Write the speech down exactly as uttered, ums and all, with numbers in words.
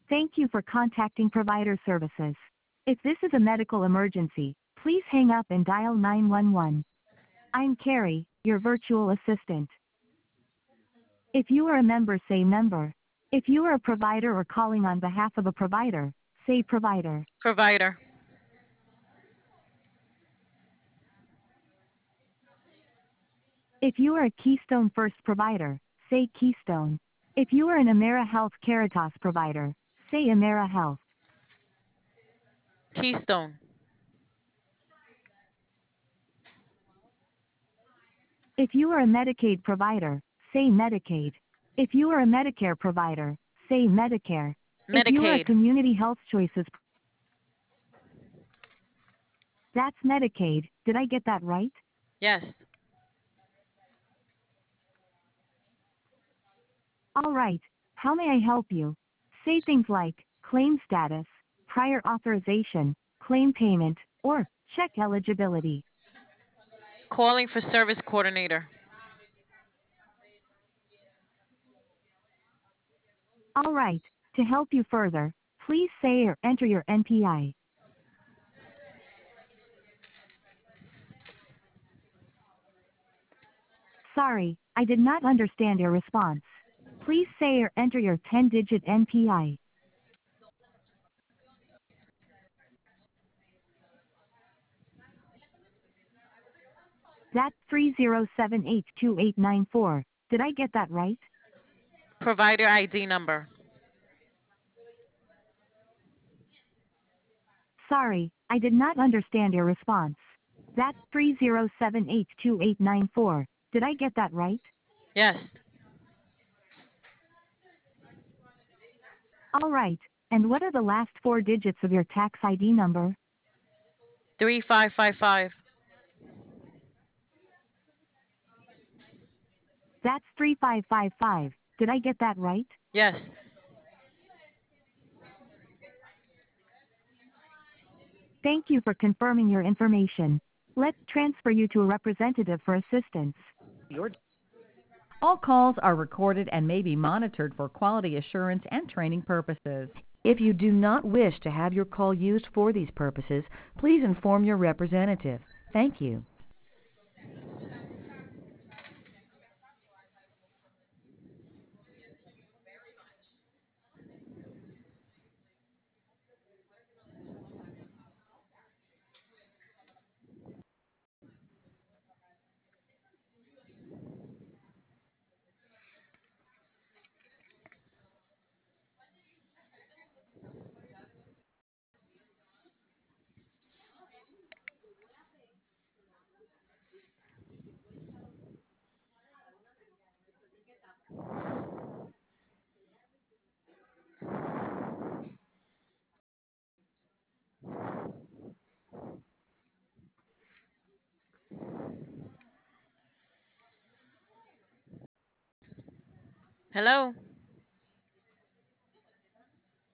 Thank you for contacting Provider Services. If this is a medical emergency, please hang up and dial nine one one. I'm Carrie, your virtual assistant. If you are a member, say member. If you are a provider or calling on behalf of a provider, say provider. Provider. If you are a Keystone First provider, say Keystone. If you are an Amera Health Caritas provider, say Amera Health. Keystone. If you are a Medicaid provider, say Medicaid. If you are a Medicare provider, say Medicare. If you are a Medicaid. Community Health Choices, that's Medicaid. Did I get that right? Yes. All right. How may I help you? Say things like claim status, prior authorization, claim payment, or check eligibility. Calling for service coordinator. All right. To help you further, please say or enter your N P I. Sorry, I did not understand your response. Please say or enter your ten-digit N P I. That's three zero seven eight two eight nine four. Did I get that right? Provider I D number. Sorry, I did not understand your response. That's three zero seven eight two eight nine four. Did I get that right? Yes. All right. And what are the last four digits of your tax I D number? three five five five. That's three five five five. Did I get that right? Yes. Thank you for confirming your information. Let's transfer you to a representative for assistance. All calls are recorded and may be monitored for quality assurance and training purposes. If you do not wish to have your call used for these purposes, please inform your representative. Thank you. Hello.